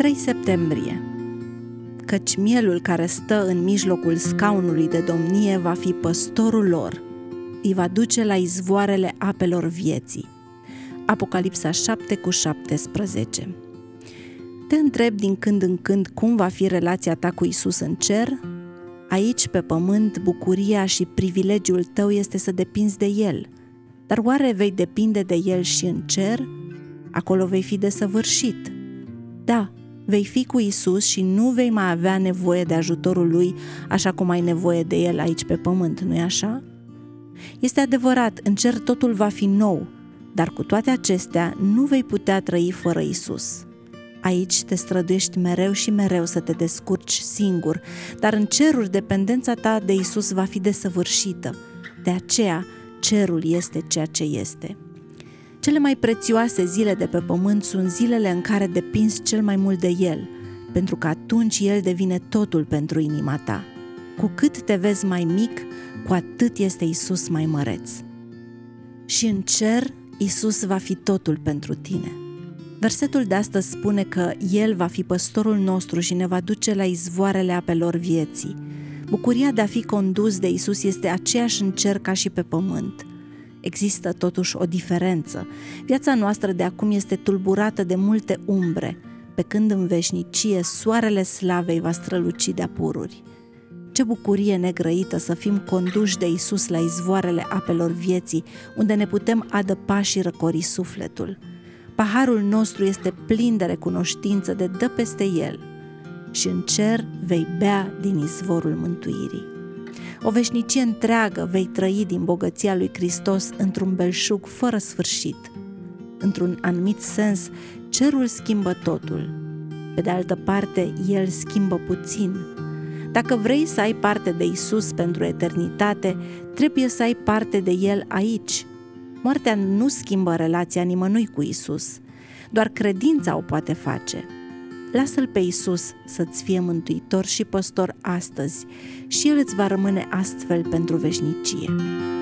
3 septembrie. Căci mielul care stă în mijlocul scaunului de domnie va fi păstorul lor, îi va duce la izvoarele apelor vieții. Apocalipsa 7:17. Te întreb din când în când cum va fi relația ta cu Isus în cer? Aici, pe pământ, bucuria și privilegiul tău este să depinzi de El. Dar oare vei depinde de El și în cer? Acolo vei fi desăvârșit. Da, vei fi cu Isus și nu vei mai avea nevoie de ajutorul Lui așa cum ai nevoie de El aici pe pământ, nu-i așa? Este adevărat, în cer totul va fi nou, dar cu toate acestea nu vei putea trăi fără Isus. Aici te străduiești mereu și mereu să te descurci singur, dar în ceruri dependența ta de Isus va fi desăvârșită. De aceea, cerul este ceea ce este. Cele mai prețioase zile de pe pământ sunt zilele în care depinzi cel mai mult de El, pentru că atunci El devine totul pentru inima ta. Cu cât te vezi mai mic, cu atât este Isus mai măreț. Și în cer, Isus va fi totul pentru tine. Versetul de astăzi spune că El va fi păstorul nostru și ne va duce la izvoarele apelor vieții. Bucuria de a fi condus de Isus este aceeași în cer ca și pe pământ. Există totuși o diferență. Viața noastră de acum este tulburată de multe umbre, pe când în veșnicie soarele slavei va străluci de-a pururi. Ce bucurie negrăită să fim conduși de Isus la izvoarele apelor vieții, unde ne putem adăpa și răcori sufletul. Paharul nostru este plin de recunoștință de dă peste el și în cer vei bea din izvorul mântuirii. O veșnicie întreagă vei trăi din bogăția lui Hristos într-un belșug fără sfârșit. Într-un anumit sens, cerul schimbă totul. Pe de altă parte, el schimbă puțin. Dacă vrei să ai parte de Isus pentru eternitate, trebuie să ai parte de El aici. Moartea nu schimbă relația nimănui cu Isus, doar credința o poate face. Lasă-L pe Isus să-ți fie mântuitor și păstor astăzi și El îți va rămâne astfel pentru veșnicie.